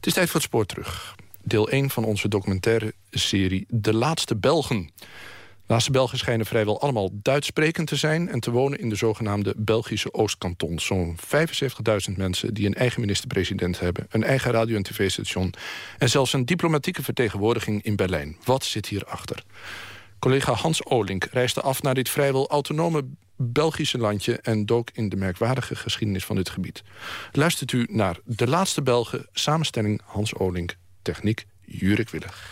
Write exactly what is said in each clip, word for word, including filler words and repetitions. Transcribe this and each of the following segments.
Het is tijd voor het spoor terug. Deel één van onze documentaire serie De Laatste Belgen. De laatste Belgen schijnen vrijwel allemaal Duits sprekend te zijn en te wonen in de zogenaamde Belgische Oostkantons. Zo'n vijfenzeventigduizend mensen die een eigen minister-president hebben, een eigen radio- en tv-station en zelfs een diplomatieke vertegenwoordiging in Berlijn. Wat zit hierachter? Collega Hans Olink reisde af naar dit vrijwel autonome Belgische landje en dook in de merkwaardige geschiedenis van dit gebied. Luistert u naar De Laatste Belgen, samenstelling Hans Olink, techniek Jurik Willig.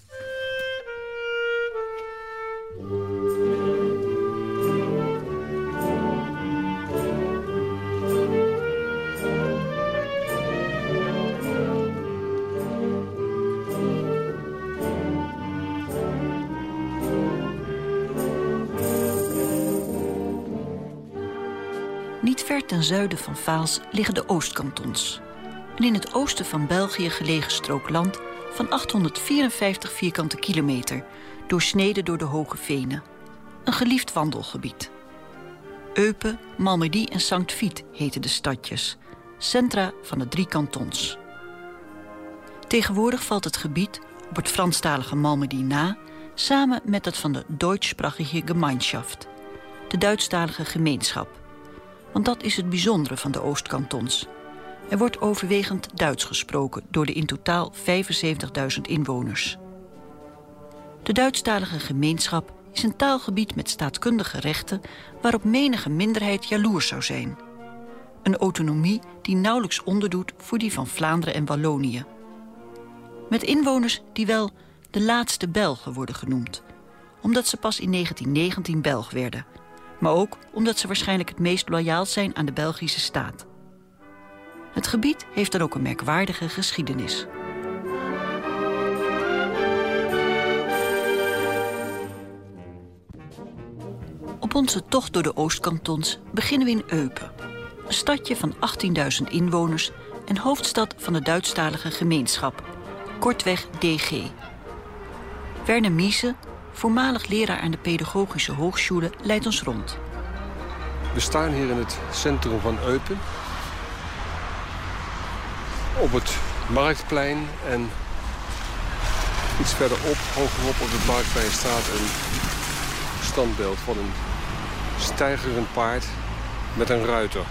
Niet ver ten zuiden van Vaals liggen de Oostkantons. Een in het oosten van België gelegen strook land van achthonderdvierenvijftig vierkante kilometer, doorsneden door de hoge venen. Een geliefd wandelgebied. Eupen, Malmedy en Sankt Vith heten de stadjes, centra van de drie kantons. Tegenwoordig valt het gebied op het Franstalige Malmedy na, samen met dat van de Deutschsprachige Gemeinschaft, de Duitsstalige gemeenschap. Want dat is het bijzondere van de Oostkantons. Er wordt overwegend Duits gesproken door de in totaal vijfenzeventigduizend inwoners. De Duitsstalige gemeenschap is een taalgebied met staatkundige rechten waarop menige minderheid jaloers zou zijn. Een autonomie die nauwelijks onderdoet voor die van Vlaanderen en Wallonië. Met inwoners die wel de laatste Belgen worden genoemd, omdat ze pas in negentien negentien Belg werden, maar ook omdat ze waarschijnlijk het meest loyaal zijn aan de Belgische staat. Het gebied heeft dan ook een merkwaardige geschiedenis. Op onze tocht door de Oostkantons beginnen we in Eupen, een stadje van achttienduizend inwoners en hoofdstad van de Duitsstalige gemeenschap, kortweg D G. Werner Miese, voormalig leraar aan de Pedagogische Hochschule, leidt ons rond. We staan hier in het centrum van Eupen, op het Marktplein, en iets verderop, hogerop op het Marktplein, staat een standbeeld van een steigerend paard met een ruiter.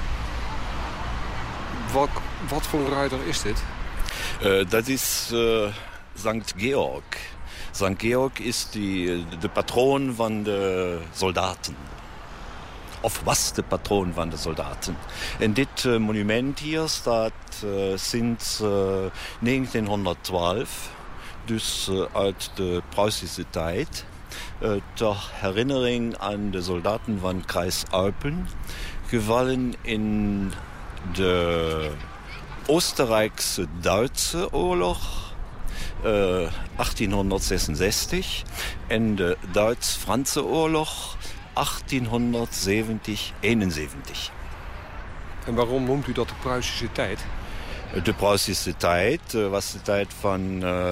Wat, wat voor een ruiter is dit? Uh, dat is uh, Sankt Georg. Sankt Georg is die, de patroon van de soldaten. Of was de patroon van de soldaten. En dit uh, monument hier staat uh, sinds uh, negentienhonderdtwaalf, dus uh, uit de Pruisische tijd, uh, ter herinnering aan de soldaten van Kreis Eupen, gevallen in de Oostenrijkse-Duitse oorlog uh, achttienhonderdzesenzestig en de Duits-Franse oorlog achttienhonderdzeventig eenenzeventig. En waarom noemt u dat de Pruisische tijd? De Pruisische tijd uh, was de tijd van uh,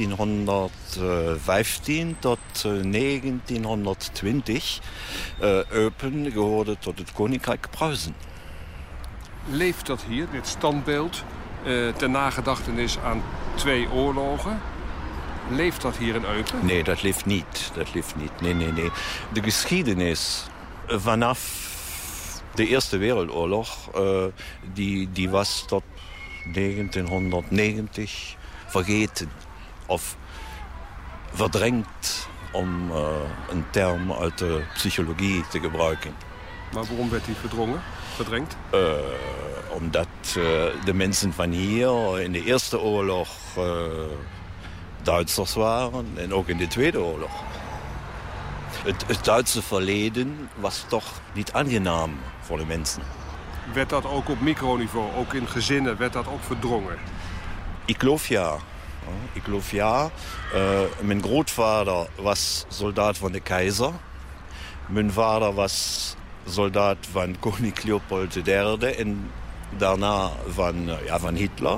achttienhonderdvijftien tot uh, negentienhonderdtwintig. Uh, Eupen gehoorde tot het Koninkrijk Pruisen. Leeft dat hier, dit standbeeld, uh, ter nagedachtenis aan twee oorlogen? Leeft dat hier in Eupen? Nee, dat leeft niet. Dat leeft niet. Nee, nee, nee. De geschiedenis vanaf de Eerste Wereldoorlog, uh, die, die was tot negentienhonderdnegentig vergeten of verdrängt, om uh, een term uit de psychologie te gebruiken. Maar waarom werd die verdrongen, verdrängt? Uh, omdat uh, de mensen van hier in de Eerste Oorlog uh, Duitsers waren en ook in de Tweede Oorlog. Het, het Duitse verleden was toch niet aangenaam voor de mensen. Werd dat ook op microniveau, ook in gezinnen, werd dat ook verdrongen? Ik geloof ja. Ik geloof ja. Uh, mijn grootvader was soldaat van de keizer. Mijn vader was soldaat van koning Leopold de derde en daarna van, uh, ja, van Hitler.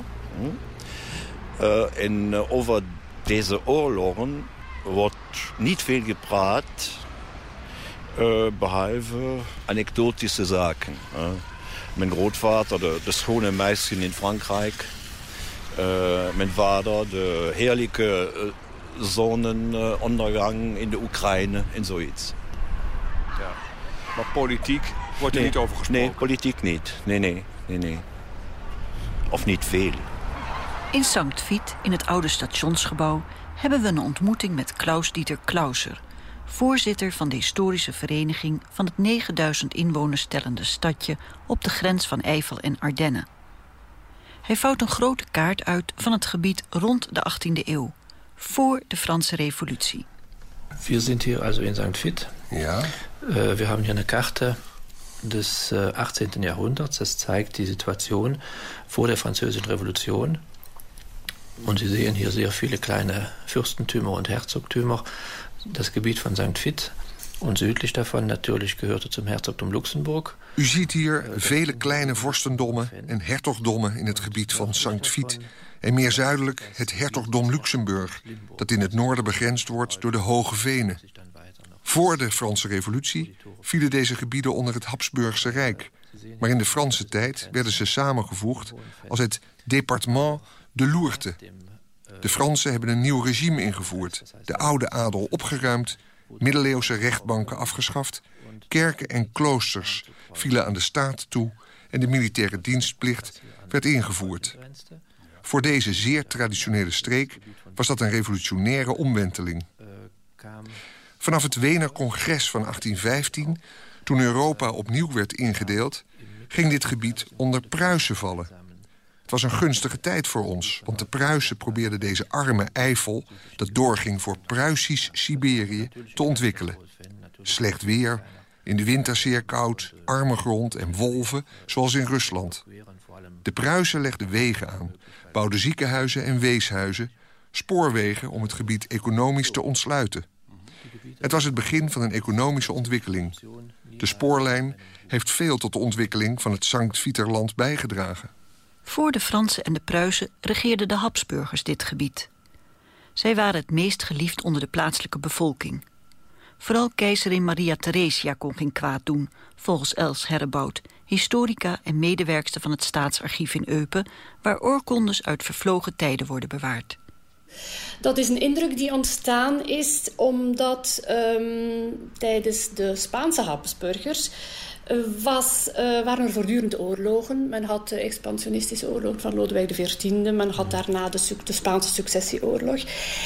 Uh, en uh, over deze oorlogen wordt niet veel gepraat, uh, behalve anekdotische zaken. Uh. Mijn grootvader, de, de schone meisje in Frankrijk, Uh, mijn vader, de heerlijke uh, zonnenondergang in de Oekraïne en zoiets. Ja. Maar politiek wordt er nee, niet over gesproken? Nee, politiek niet. Nee, nee, nee, nee. Of niet veel. In Sankt Vith, in het oude stationsgebouw, hebben we een ontmoeting met Klaus-Dieter Klauser, voorzitter van de historische vereniging van het negenduizend inwoners tellende stadje op de grens van Eifel en Ardennen. Hij vouwt een grote kaart uit van het gebied rond de achttiende eeuw, voor de Franse Revolutie. Wir sind hier also in Sankt Vith. Ja. Uh, wir haben hier eine Karte des uh, achtzehnten Jahrhunderts. Das zeigt die Situation vor der Französischen Revolution. Und Sie sehen hier sehr viele kleine Fürstentümer und Herzogtümer. Das Gebiet von Sankt Vith und südlich davon natürlich gehörte zum Herzogtum Luxemburg. U ziet hier vele kleine vorstendommen en hertogdommen in het gebied van Sankt Vith. En meer zuidelijk het hertogdom Luxemburg, dat in het noorden begrensd wordt door de Hoge Venen. Voor de Franse Revolutie vielen deze gebieden onder het Habsburgse Rijk. Maar in de Franse tijd werden ze samengevoegd als het département de Lourdes. De Fransen hebben een nieuw regime ingevoerd, de oude adel opgeruimd, middeleeuwse rechtbanken afgeschaft, kerken en kloosters vielen aan de staat toe en de militaire dienstplicht werd ingevoerd. Voor deze zeer traditionele streek was dat een revolutionaire omwenteling. Vanaf het Wener Congres van achttien vijftien, toen Europa opnieuw werd ingedeeld, ging dit gebied onder Pruisen vallen. Het was een gunstige tijd voor ons, want de Pruisen probeerden deze arme Eifel, dat doorging voor Pruisisch Siberië, te ontwikkelen. Slecht weer, in de winter zeer koud, arme grond en wolven, zoals in Rusland. De Pruisen legden wegen aan, bouwden ziekenhuizen en weeshuizen, spoorwegen om het gebied economisch te ontsluiten. Het was het begin van een economische ontwikkeling. De spoorlijn heeft veel tot de ontwikkeling van het Sankt Vithterland bijgedragen. Voor de Fransen en de Pruisen regeerden de Habsburgers dit gebied. Zij waren het meest geliefd onder de plaatselijke bevolking. Vooral keizerin Maria Theresia kon geen kwaad doen, volgens Els Herrebout, historica en medewerkster van het Staatsarchief in Eupen, waar oorkondes uit vervlogen tijden worden bewaard. Dat is een indruk die ontstaan is omdat um, tijdens de Spaanse Habsburgers was, uh, waren er voortdurend oorlogen. Men had de expansionistische oorlog van Lodewijk de veertiende. Men had daarna de, de Spaanse successieoorlog.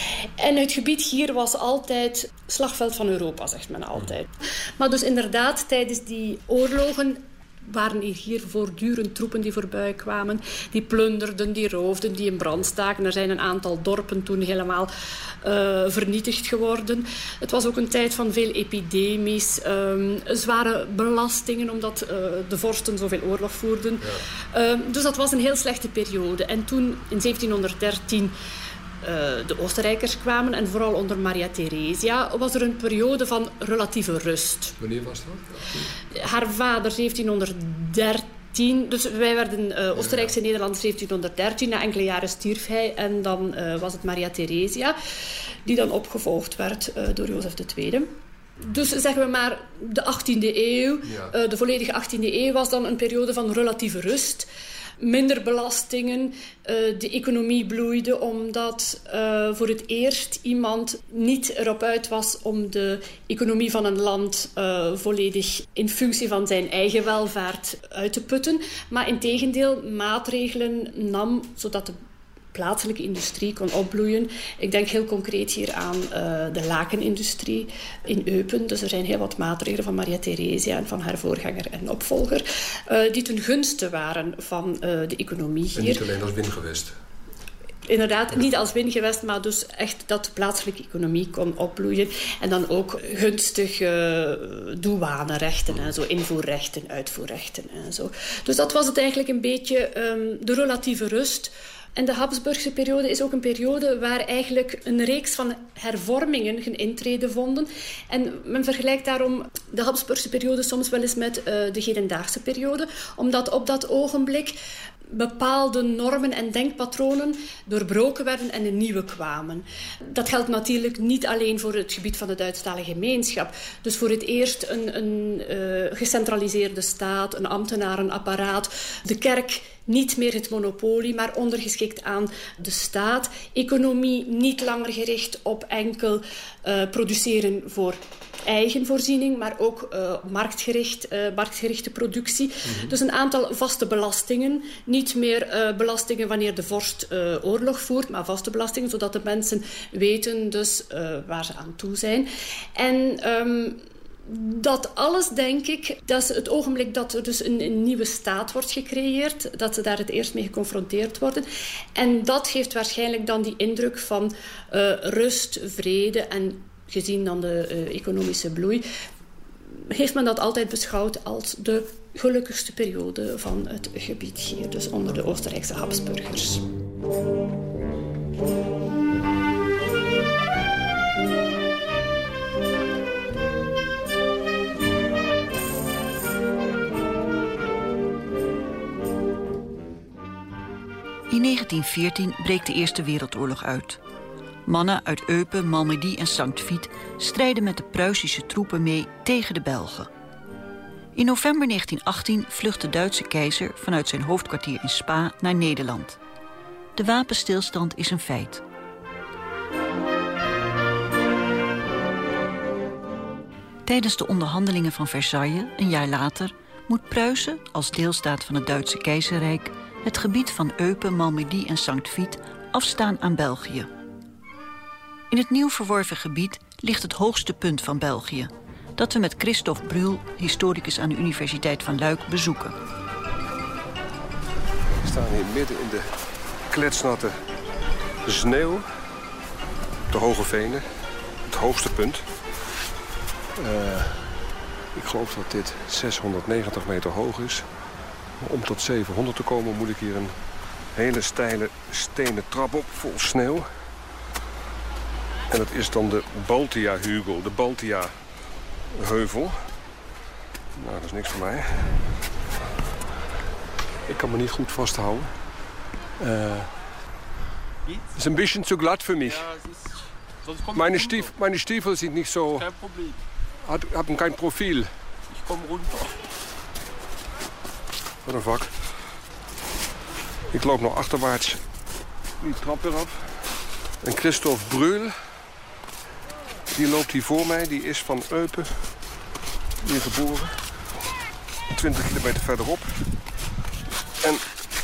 En het gebied hier was altijd slagveld van Europa, zegt men altijd. Maar dus inderdaad, tijdens die oorlogen waren er hier voortdurend troepen die voorbij kwamen. Die plunderden, die roofden, die in brand staken. Er zijn een aantal dorpen toen helemaal uh, vernietigd geworden. Het was ook een tijd van veel epidemies. Um, zware belastingen, omdat uh, de vorsten zoveel oorlog voerden. Ja. Um, dus dat was een heel slechte periode. En toen, in zeventienhonderddertien... Uh, de Oostenrijkers kwamen en vooral onder Maria Theresia was er een periode van relatieve rust. Wanneer was dat? Haar vader zeventienhonderddertien, dus wij werden uh, Oostenrijkse ja. Nederlanders zeventienhonderddertien, na enkele jaren stierf hij en dan uh, was het Maria Theresia, die dan opgevolgd werd uh, door Jozef de Tweede. Dus zeggen we maar de achttiende eeuw, ja. uh, de volledige achttiende eeuw was dan een periode van relatieve rust. Minder belastingen, uh, de economie bloeide omdat uh, voor het eerst iemand niet erop uit was om de economie van een land uh, volledig in functie van zijn eigen welvaart uit te putten, maar integendeel maatregelen nam zodat de plaatselijke industrie kon opbloeien. Ik denk heel concreet hier aan uh, de lakenindustrie in Eupen. Dus er zijn heel wat maatregelen van Maria Theresia en van haar voorganger en opvolger uh, die ten gunste waren van uh, de economie hier. En niet alleen als wingewest. Inderdaad, niet als wingewest, maar dus echt dat de plaatselijke economie kon opbloeien. En dan ook gunstige uh, douanerechten en zo, invoerrechten, uitvoerrechten en zo. Dus dat was het eigenlijk een beetje um, de relatieve rust. En de Habsburgse periode is ook een periode waar eigenlijk een reeks van hervormingen geen intrede vonden. En men vergelijkt daarom de Habsburgse periode soms wel eens met uh, de hedendaagse periode. Omdat op dat ogenblik bepaalde normen en denkpatronen doorbroken werden en een nieuwe kwamen. Dat geldt natuurlijk niet alleen voor het gebied van de Duitsstalige gemeenschap. Dus voor het eerst een, een uh, gecentraliseerde staat, een ambtenarenapparaat, de kerk niet meer het monopolie, maar ondergeschikt aan de staat. Economie niet langer gericht op enkel uh, produceren voor eigen voorziening, maar ook uh, marktgericht, uh, marktgerichte productie. Mm-hmm. Dus een aantal vaste belastingen. Niet meer uh, belastingen wanneer de vorst uh, oorlog voert, maar vaste belastingen, zodat de mensen weten dus uh, waar ze aan toe zijn. En Um, dat alles, denk ik, dat is het ogenblik dat er dus een, een nieuwe staat wordt gecreëerd, dat ze daar het eerst mee geconfronteerd worden. En dat geeft waarschijnlijk dan die indruk van uh, rust, vrede en gezien dan de uh, economische bloei, heeft men dat altijd beschouwd als de gelukkigste periode van het gebied hier, dus onder de Oostenrijkse Habsburgers. In negentien veertien breekt de Eerste Wereldoorlog uit. Mannen uit Eupen, Malmedy en Sankt Vith strijden met de Pruisische troepen mee tegen de Belgen. In november negentien achttien vlucht de Duitse keizer vanuit zijn hoofdkwartier in Spa naar Nederland. De wapenstilstand is een feit. Tijdens de onderhandelingen van Versailles, een jaar later, moet Pruisen, als deelstaat van het Duitse keizerrijk, het gebied van Eupen, Malmedy en Sankt Vith afstaan aan België. In het nieuw verworven gebied ligt het hoogste punt van België, dat we met Christophe Brul, historicus aan de Universiteit van Luik, bezoeken. We staan hier midden in de kletsnatte sneeuw, de Hoge Venen, het hoogste punt. Uh, ik geloof dat dit zeshonderdnegentig meter hoog is. Om tot zevenhonderd te komen moet ik hier een hele steile stenen trap op, vol sneeuw. En dat is dan de Baltia-hugel, de Baltia-heuvel. Nou, dat is niks voor mij. Ik kan me niet goed vasthouden. Uh, het is een beetje te glad voor mij. Meine, Stief, meine Stiefel sind nicht so... Kein Problem. Hat, haben kein Profil. Ich komme runter. Wat een vak. Ik loop nog achterwaarts die trap weer op. En Christophe Brul, die loopt hier voor mij. Die is van Eupen, hier geboren. twintig kilometer verderop. En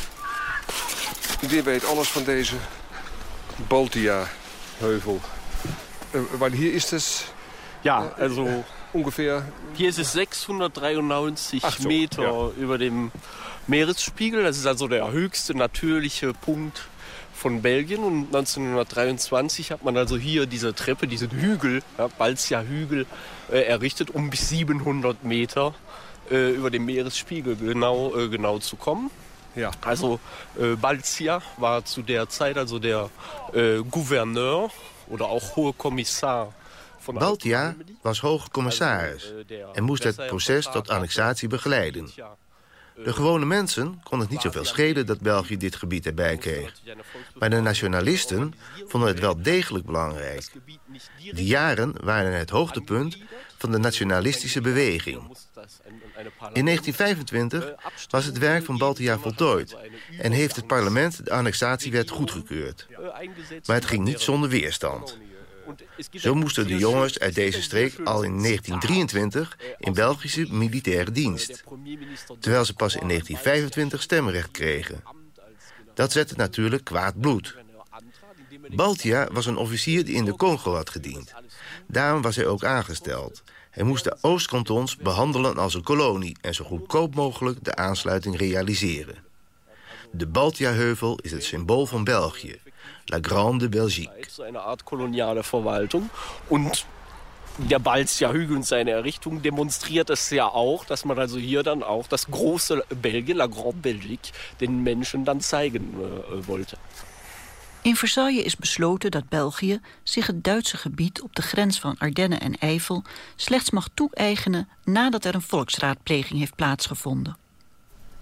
die weet alles van deze Baltia-heuvel. Uh, weil hier ist es... Ja, also... Ungefähr... Hier ist es sechshundertdreiundneunzig Ach so, Meter ja. über dem Meeresspiegel. Das ist also der höchste natürliche Punkt von Belgien. Und neunzehnhundertdreiundzwanzig hat man also hier diese Treppe, diesen Hügel, ja, Baltia-Hügel, äh, errichtet, um bis siebenhundert Meter äh, über dem Meeresspiegel genau, äh, genau zu kommen. Ja. Also äh, Baltia war zu der Zeit also der äh, Gouverneur oder auch Hohe Kommissar. Baltia was hoge commissaris en moest het proces tot annexatie begeleiden. De gewone mensen kon het niet zoveel schelen dat België dit gebied erbij kreeg. Maar de nationalisten vonden het wel degelijk belangrijk. Die jaren waren het hoogtepunt van de nationalistische beweging. In negentien vijfentwintig was het werk van Baltia voltooid en heeft het parlement de annexatiewet goedgekeurd. Maar het ging niet zonder weerstand. Zo moesten de jongens uit deze streek al in negentien drieëntwintig in Belgische militaire dienst, terwijl ze pas in negentien vijfentwintig stemrecht kregen. Dat zette natuurlijk kwaad bloed. Baltia was een officier die in de Congo had gediend. Daarom was hij ook aangesteld. Hij moest de Oostkantons behandelen als een kolonie en zo goedkoop mogelijk de aansluiting realiseren. De Baltia-heuvel is het symbool van België. La Grande Belgique. Eine Art koloniale Verwaltung. Und der Baltia-Hügel und seine Errichtung demonstriert es ja auch, dass man also hier dann auch das große Belgien, La Grande Belgique, den Menschen dann zeigen äh, wollte. In Versailles is besloten dat België zich het Duitse gebied op de grens van Ardennen en Eifel slechts mag toe-eigenen nadat er een volksraadpleging heeft plaatsgevonden.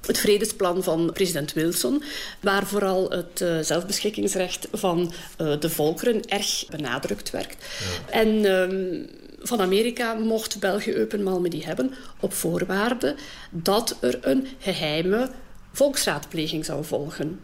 Het vredesplan van president Wilson, waar vooral het uh, zelfbeschikkingsrecht van uh, de volkeren erg benadrukt werd. Ja. En uh, van Amerika mocht België Eupen Malmedy hebben op voorwaarde dat er een geheime volksraadpleging zou volgen.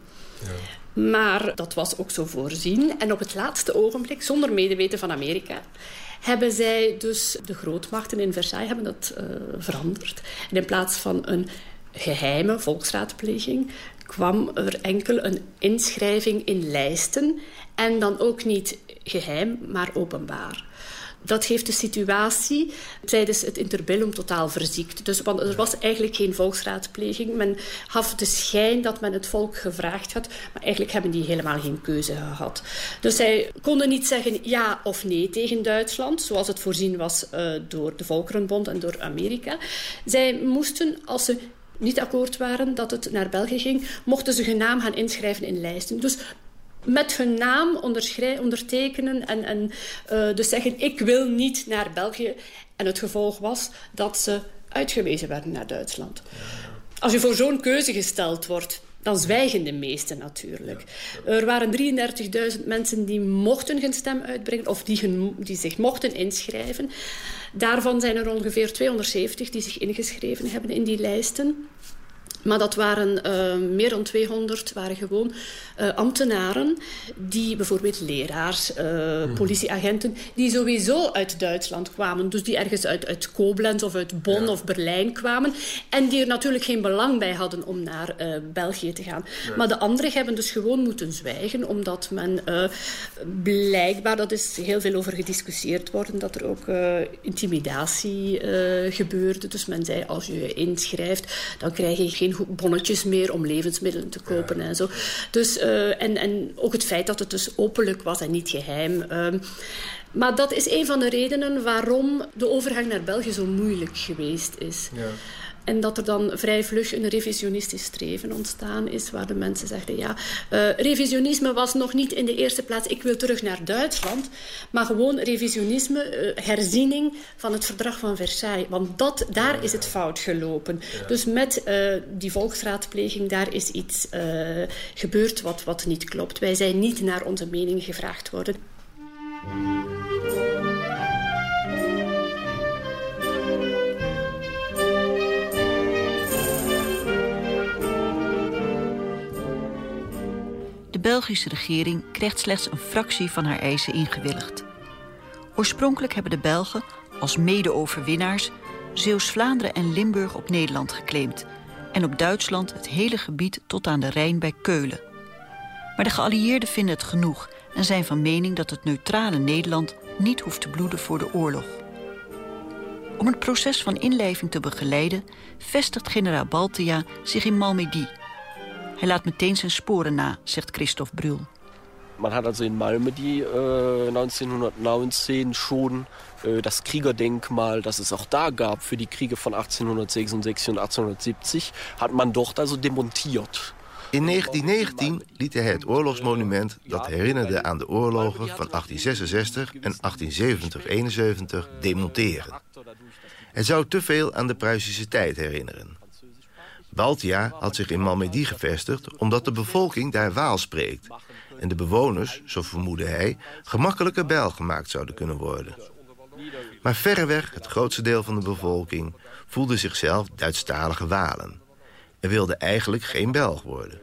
Ja. Maar dat was ook zo voorzien. En op het laatste ogenblik, zonder medeweten van Amerika, hebben zij dus, de grootmachten in Versailles, hebben dat uh, veranderd. En in plaats van een geheime volksraadpleging kwam er enkel een inschrijving in lijsten. En dan ook niet geheim, maar openbaar. Dat heeft de situatie tijdens het interbellum totaal verziekt. Dus, want er was eigenlijk geen volksraadpleging. Men gaf de schijn dat men het volk gevraagd had, maar eigenlijk hebben die helemaal geen keuze gehad. Dus zij konden niet zeggen ja of nee tegen Duitsland, zoals het voorzien was uh, door de Volkerenbond en door Amerika. Zij moesten, als ze niet akkoord waren dat het naar België ging, mochten ze hun naam gaan inschrijven in lijsten. Dus met hun naam ondertekenen en, en uh, dus zeggen, ik wil niet naar België. En het gevolg was dat ze uitgewezen werden naar Duitsland. Als je voor zo'n keuze gesteld wordt, dan zwijgen de meesten natuurlijk. Er waren drieëndertigduizend mensen die mochten hun stem uitbrengen, of die, hun, die zich mochten inschrijven. Daarvan zijn er ongeveer tweehonderdzeventig die zich ingeschreven hebben in die lijsten. Maar dat waren uh, meer dan tweehonderd waren gewoon uh, ambtenaren, die bijvoorbeeld leraars, uh, mm. politieagenten, die sowieso uit Duitsland kwamen. Dus die ergens uit, uit Koblenz of uit Bonn ja. of Berlijn kwamen. En die er natuurlijk geen belang bij hadden om naar uh, België te gaan. Nee. Maar de anderen hebben dus gewoon moeten zwijgen, omdat men uh, blijkbaar, dat is heel veel over gediscussieerd worden, dat er ook uh, intimidatie uh, gebeurde. Dus men zei, als je je inschrijft, dan krijg je geen bonnetjes meer om levensmiddelen te kopen ja. en zo. Dus, uh, en, en ook het feit dat het dus openlijk was en niet geheim. Uh, maar dat is een van de redenen waarom de overgang naar België zo moeilijk geweest is. Ja. En dat er dan vrij vlug een revisionistisch streven ontstaan is, waar de mensen zeggen, ja, uh, revisionisme was nog niet in de eerste plaats, ik wil terug naar Duitsland, maar gewoon revisionisme, uh, herziening van het verdrag van Versailles. Want dat, daar is het fout gelopen. Ja. Dus met uh, die volksraadpleging, daar is iets uh, gebeurd wat, wat niet klopt. Wij zijn niet naar onze mening gevraagd worden. De Belgische regering krijgt slechts een fractie van haar eisen ingewilligd. Oorspronkelijk hebben de Belgen, als mede-overwinnaars, Zeeuws-Vlaanderen en Limburg op Nederland geclaimd en op Duitsland het hele gebied tot aan de Rijn bij Keulen. Maar de geallieerden vinden het genoeg en zijn van mening dat het neutrale Nederland niet hoeft te bloeden voor de oorlog. Om het proces van inlijving te begeleiden, vestigt generaal Balthia zich in Malmedy. Hij laat meteen zijn sporen na, zegt Christoph Brühl. Man hat also in Malmedy äh, neunzehnhundertneunzehn schon äh, das Kriegerdenkmal, das es auch da gab für die Kriege von achtzehnhundertsechsundsechzig und achtzehnhundertsiebzig, hat man dort also demontiert. In negentien negentien liet hij het oorlogsmonument dat herinnerde aan de oorlogen van achttien zesenzestig en achttien zeventig eenenzeventig demonteren. Het zou te veel aan de Pruisische tijd herinneren. Balthia had zich in Malmedy gevestigd omdat de bevolking daar Waals spreekt en de bewoners, zo vermoedde hij, gemakkelijker Belg gemaakt zouden kunnen worden. Maar verreweg het grootste deel van de bevolking voelde zichzelf Duitsstalige Walen en wilde eigenlijk geen Belg worden.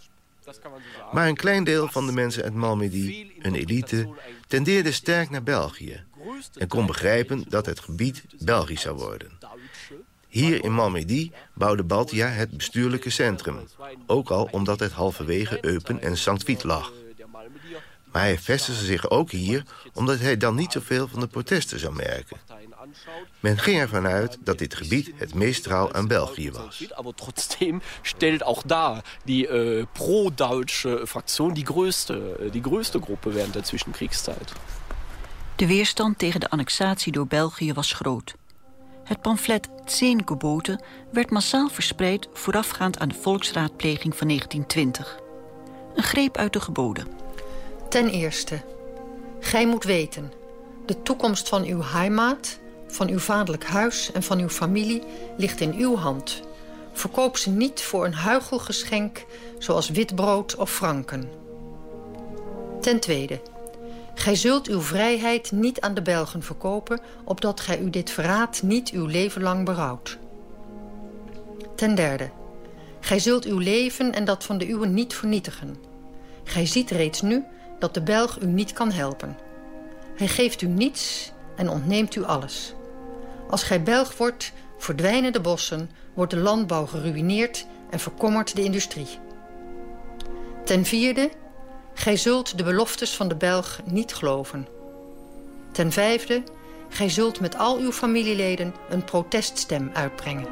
Maar een klein deel van de mensen uit Malmedy, een elite, tendeerde sterk naar België en kon begrijpen dat het gebied Belgisch zou worden. Hier in Malmedy bouwde Balthia het bestuurlijke centrum, ook al omdat het halverwege Eupen en Sankt Vith lag. Maar hij vestigde zich ook hier omdat hij dan niet zoveel van de protesten zou merken. Men ging ervan uit dat dit gebied het meest trouw aan België was. Maar trotzdem stelt ook daar die uh, pro-Duitse Fraktion die grootste, die grootste groep während der Zwischenkriegszeit. De weerstand tegen de annexatie door België was groot. Het pamflet Zehn Geboten werd massaal verspreid voorafgaand aan de volksraadpleging van negentien twintig. Een greep uit de geboden. Ten eerste, gij moet weten, de toekomst van uw heimaat, van uw vaderlijk huis en van uw familie ligt in uw hand. Verkoop ze niet voor een huichelgeschenk zoals witbrood of franken. Ten tweede, gij zult uw vrijheid niet aan de Belgen verkopen, opdat gij u dit verraad niet uw leven lang berouwt. Ten derde, gij zult uw leven en dat van de uwen niet vernietigen. Gij ziet reeds nu dat de Belg u niet kan helpen. Hij geeft u niets en ontneemt u alles. Als gij Belg wordt, verdwijnen de bossen, wordt de landbouw geruïneerd en verkommert de industrie. Ten vierde, gij zult de beloftes van de Belg niet geloven. Ten vijfde, gij zult met al uw familieleden een proteststem uitbrengen.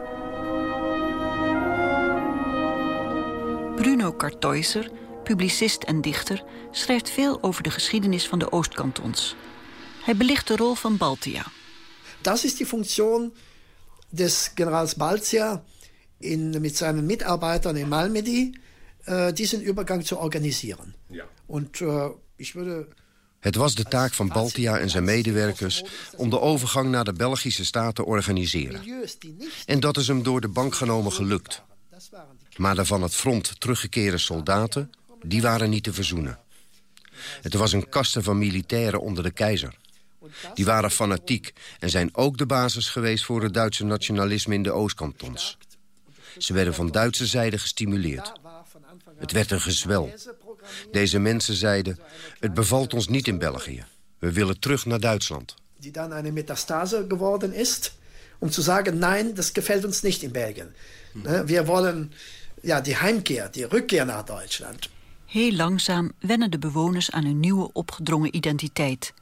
Bruno Kartäuser, publicist en dichter, schrijft veel over de geschiedenis van de Oostkantons. Hij belicht de rol van Balthia. Das ist die Funktion des Generals Balthia in, mit seinen Mitarbeitern in Malmedy, uh, diesen Übergang zu organisieren. Ja. Und, uh, ich würde... Het was de taak van Balthia en zijn medewerkers om de overgang naar de Belgische staat te organiseren. En dat is hem door de bank genomen gelukt. Maar de van het front teruggekeerde soldaten, die waren niet te verzoenen. Het was een kaste van militairen onder de keizer. Die waren fanatiek en zijn ook de basis geweest voor het Duitse nationalisme in de Oostkantons. Ze werden van Duitse zijde gestimuleerd. Het werd een gezwel. Deze mensen zeiden, het bevalt ons niet in België. We willen terug naar Duitsland. Die dan een metastase geworden is, om te zeggen, nein, dat gefällt ons niet in België. We willen ja, die heimkeer, die rückkeer naar Duitsland. Heel langzaam wennen de bewoners aan hun nieuwe opgedrongen identiteit.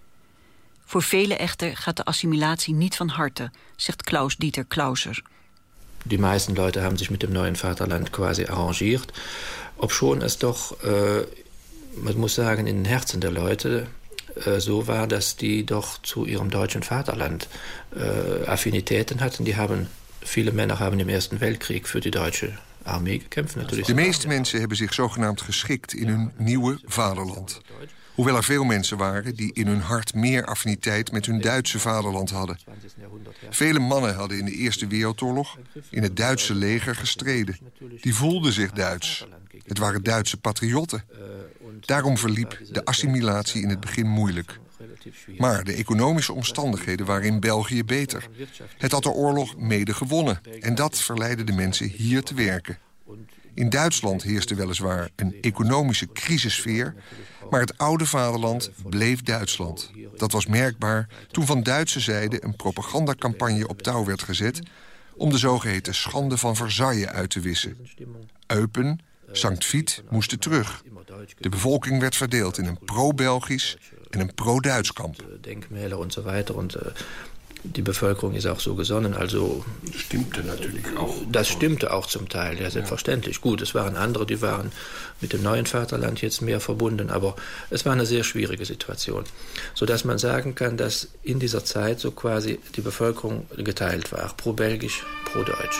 Voor velen echter gaat de assimilatie niet van harte, zegt Klaus-Dieter Klauser. Die meisten Leute haben sich mit dem neuen Vaterland quasi arrangiert, obschon es doch, äh, man muss sagen, in den Herzen der Leute äh, so war, dass die doch zu ihrem deutschen Vaterland äh, Affinitäten hatten. Die haben, viele Männer haben im Ersten Weltkrieg für die deutsche Armee gekämpft. Natürlich. De meeste mensen hebben zich zogenaamd geschikt in hun nieuwe vaderland. Hoewel er veel mensen waren die in hun hart meer affiniteit met hun Duitse vaderland hadden. Vele mannen hadden in de Eerste Wereldoorlog in het Duitse leger gestreden. Die voelden zich Duits. Het waren Duitse patriotten. Daarom verliep de assimilatie in het begin moeilijk. Maar de economische omstandigheden waren in België beter. Het had de oorlog mede gewonnen en dat verleidde de mensen hier te werken. In Duitsland heerste weliswaar een economische crisissfeer, maar het oude vaderland bleef Duitsland. Dat was merkbaar toen van Duitse zijde een propagandacampagne op touw werd gezet om de zogeheten schande van Versailles uit te wissen. Eupen, Sankt Vith moesten terug. De bevolking werd verdeeld in een pro-Belgisch en een pro-Duits kamp. Denkmäler und so weiter und die Bevölkerung ist auch so gesonnen, also... Stimmte natürlich auch. Das stimmte auch zum Teil, ja, selbstverständlich. Gut, es waren andere, die waren mit dem neuen Vaterland jetzt mehr verbunden, aber es war eine sehr schwierige Situation. Sodass man sagen kann, dass in dieser Zeit so quasi die Bevölkerung geteilt war, pro-belgisch, pro-deutsch.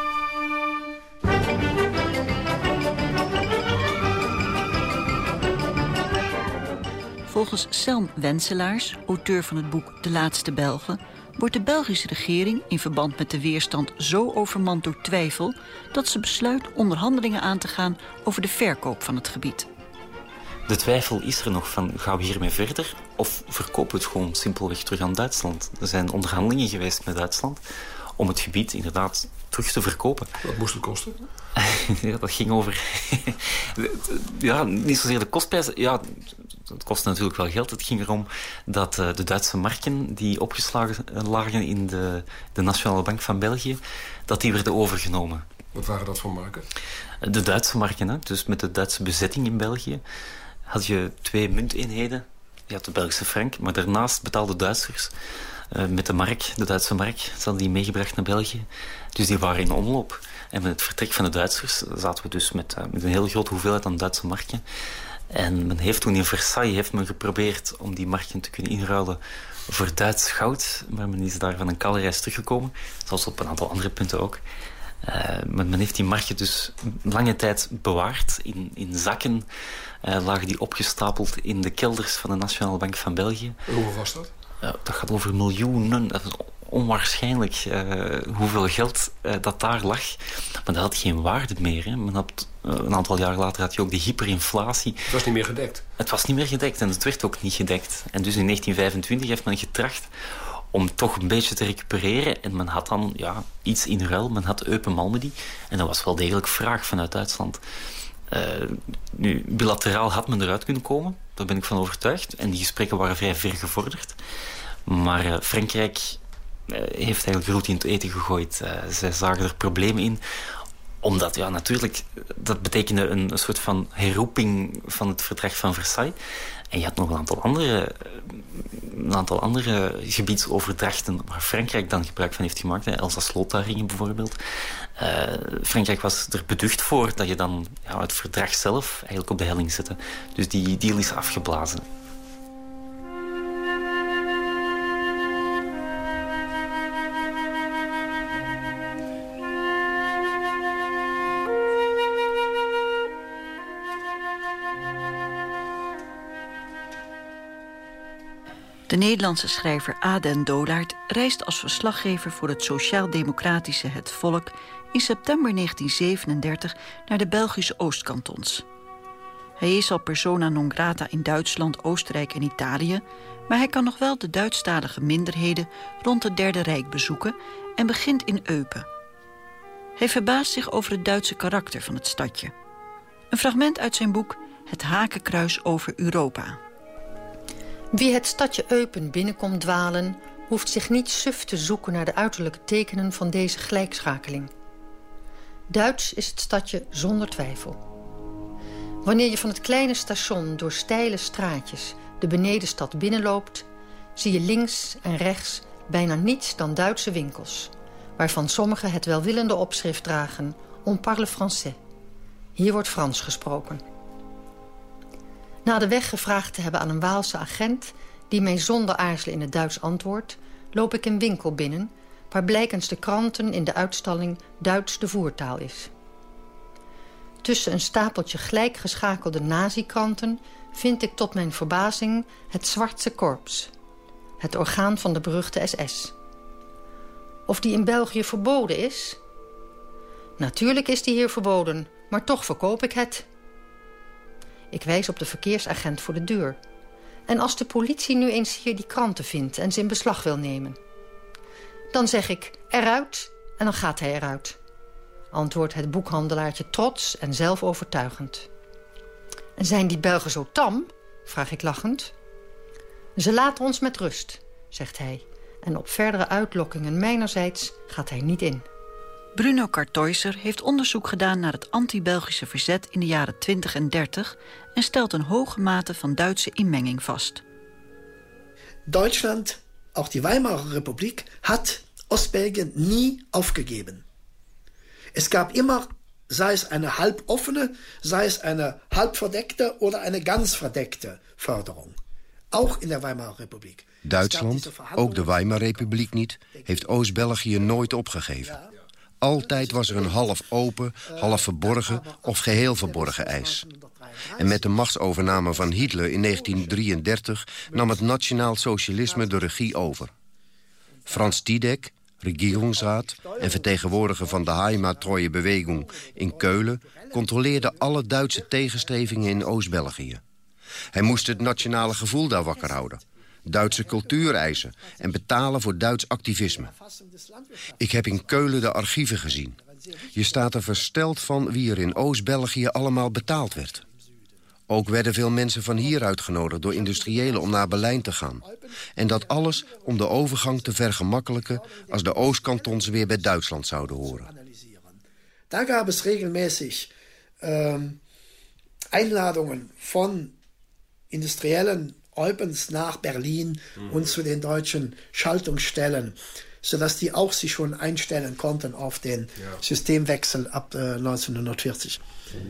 Volgens Selm Wenselaars, auteur van het boek De Laatste Belgen, wordt de Belgische regering in verband met de weerstand zo overmand door twijfel dat ze besluit onderhandelingen aan te gaan over de verkoop van het gebied. De twijfel is er nog van, gaan we hiermee verder of verkopen we het gewoon simpelweg terug aan Duitsland? Er zijn onderhandelingen geweest met Duitsland om het gebied inderdaad terug te verkopen. Wat moest het kosten? Ja, dat ging over... ja, niet zozeer de kostprijzen. Ja, het kostte natuurlijk wel geld. Het ging erom dat uh, de Duitse marken die opgeslagen lagen in de, de Nationale Bank van België, dat die werden overgenomen. Wat waren dat voor marken? De Duitse marken, hè. Dus met de Duitse bezetting in België had je twee munteenheden. Je had de Belgische frank, maar daarnaast betaalden Duitsers uh, met de mark, de Duitse mark, ze hadden die meegebracht naar België. Dus die waren in omloop. En met het vertrek van de Duitsers zaten we dus met, uh, met een heel grote hoeveelheid aan Duitse marken. En men heeft toen in Versailles heeft men geprobeerd om die marken te kunnen inruilen voor Duits goud. Maar men is daar van een kale reis teruggekomen. Zoals op een aantal andere punten ook. Uh, men, men heeft die marken dus lange tijd bewaard. In, in zakken uh, lagen die opgestapeld in de kelders van de Nationale Bank van België. Hoeveel was dat? Uh, dat gaat over miljoenen, onwaarschijnlijk uh, hoeveel geld uh, dat daar lag. Maar dat had geen waarde meer. Hè. Men had, uh, een aantal jaar later had je ook de hyperinflatie. Het was niet meer gedekt. Het was niet meer gedekt en het werd ook niet gedekt. En dus in negentien vijfentwintig heeft men getracht om toch een beetje te recupereren. En men had dan ja, iets in ruil. Men had Eupen Malmedy. En dat was wel degelijk vraag vanuit Duitsland. Uh, nu, bilateraal had men eruit kunnen komen. Daar ben ik van overtuigd. En die gesprekken waren vrij ver gevorderd. Maar uh, Frankrijk uh, heeft eigenlijk roet in het eten gegooid. Uh, zij zagen er problemen in. Omdat, ja, natuurlijk, dat betekende een, een soort van herroeping van het verdrag van Versailles. En je had nog een aantal andere, een aantal andere gebiedsoverdrachten waar Frankrijk dan gebruik van heeft gemaakt. Elsass-Lotharingen bijvoorbeeld. Uh, Frankrijk was er beducht voor dat je dan ja, het verdrag zelf eigenlijk op de helling zette. Dus die deal is afgeblazen. De Nederlandse schrijver Aden Dolaert reist als verslaggever voor het sociaal-democratische Het Volk in september negentien zevenendertig naar de Belgische Oostkantons. Hij is al persona non grata in Duitsland, Oostenrijk en Italië, maar hij kan nog wel de Duitsstalige minderheden rond het Derde Rijk bezoeken en begint in Eupen. Hij verbaast zich over het Duitse karakter van het stadje. Een fragment uit zijn boek Het Hakenkruis over Europa. Wie het stadje Eupen binnenkomt dwalen, hoeft zich niet suf te zoeken naar de uiterlijke tekenen van deze gelijkschakeling. Duits is het stadje zonder twijfel. Wanneer je van het kleine station door steile straatjes de benedenstad binnenloopt, zie je links en rechts bijna niets dan Duitse winkels, waarvan sommige het welwillende opschrift dragen On parle français. Hier wordt Frans gesproken. Na de weg gevraagd te hebben aan een Waalse agent die mij zonder aarzelen in het Duits antwoordt, loop ik een winkel binnen waar blijkens de kranten in de uitstalling Duits de voertaal is. Tussen een stapeltje gelijkgeschakelde nazi-kranten vind ik tot mijn verbazing het Zwarte Korps, het orgaan van de beruchte S S. Of die in België verboden is? Natuurlijk is die hier verboden, maar toch verkoop ik het. Ik wijs op de verkeersagent voor de deur. En als de politie nu eens hier die kranten vindt en ze in beslag wil nemen, dan zeg ik eruit en dan gaat hij eruit, antwoordt het boekhandelaartje trots en zelfovertuigend. En zijn die Belgen zo tam? Vraag ik lachend. Ze laten ons met rust, zegt hij. En op verdere uitlokkingen mijnerzijds gaat hij niet in. Bruno Kartoyser heeft onderzoek gedaan naar het anti-Belgische verzet in de jaren twintig en dertig en stelt een hoge mate van Duitse inmenging vast. Duitsland, ook die Weimarer Republik, hat Ostbelgien nie aufgegeben. Es gab immer, sei es eine halboffene, sei es eine halbverdeckte oder eine ganz verdeckte Förderung. Auch in der Weimarer Republik. Duitsland, ook de Weimarrepubliek niet, heeft Oost-België nooit opgegeven. Altijd was er een half open, half verborgen of geheel verborgen eis. En met de machtsovername van Hitler in negentien drieëndertig nam het nationaal socialisme de regie over. Franz Tiedeck, regeringsraad en vertegenwoordiger van de Heimattreue Bewegung in Keulen, controleerde alle Duitse tegenstrevingen in Oost-België. Hij moest het nationale gevoel daar wakker houden, Duitse cultuur eisen en betalen voor Duits activisme. Ik heb in Keulen de archieven gezien. Je staat er versteld van wie er in Oost-België allemaal betaald werd. Ook werden veel mensen van hier uitgenodigd door industriëlen om naar Berlijn te gaan. En dat alles om de overgang te vergemakkelijken als de Oostkantons weer bij Duitsland zouden horen. Daar gab es regelmäßig ähm, Einladungen von Industriellen Eupens nach Berlin mhm. und zu den deutschen Schaltungsstellen, sodass die auch sich schon einstellen konnten auf den ja. Systemwechsel ab äh, neunzehnhundertvierzig.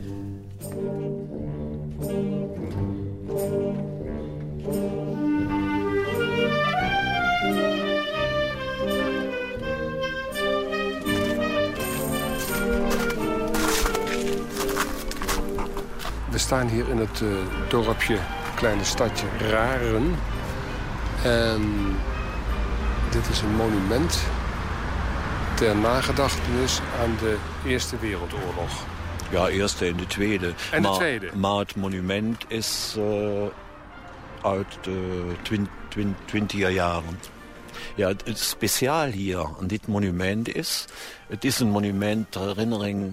We staan hier in het uh, dorpje, kleine stadje Raren. En Dit is een monument ter nagedachtenis aan de Eerste Wereldoorlog. Ja, Eerste en de Tweede. En de maar, Tweede. Maar het monument is uh, uit de twintiger jaren. Ja, het, het speciaal hier aan dit monument is... het is een monument ter herinnering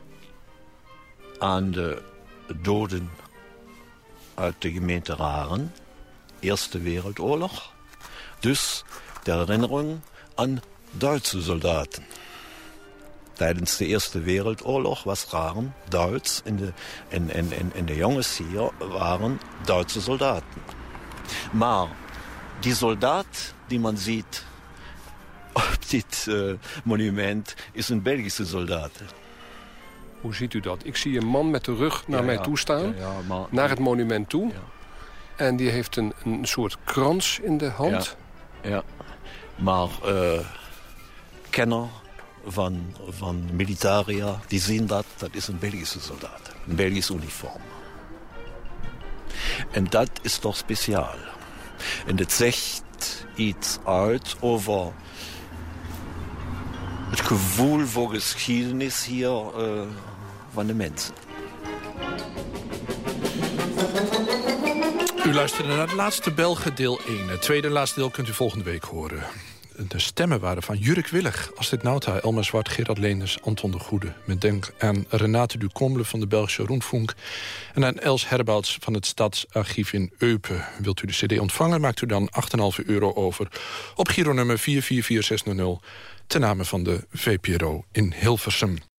aan de doden uit de gemeente Raren. Eerste Wereldoorlog. Dus ter herinnering aan Duitse soldaten. Tijdens de Eerste Wereldoorlog was Raren Duits. En de, en, en, en, en de jongens hier waren Duitse soldaten. Maar die soldaat die man ziet op dit uh, monument is een Belgische soldaat. Hoe ziet u dat? Ik zie een man met de rug naar ja, mij ja. toe staan. Ja, ja, maar, naar het monument toe. Ja. En die heeft een, een soort krans in de hand. Ja, ja. Maar uh, kenner van, van militaria, die zien dat, dat is een Belgische soldaat. Een Belgisch uniform. En dat is toch speciaal. En het zegt iets uit over het gevoel voor geschiedenis hier uh, van de mensen. U luisterde naar het laatste Belgen deel één. Het tweede en laatste deel kunt u volgende week horen. De stemmen waren van Jurk Willig, Astrid Nauta, Elmer Zwart, Gerard Leenders, Anton de Goede. Met denk aan Renate Ducomble van de Belgische Rundfunk en aan Els Herbouts van het Stadsarchief in Eupen. Wilt u de cd ontvangen, maakt u dan acht komma vijf euro over op gironummer vier vier vier zes nul nul ten name van de V P R O in Hilversum.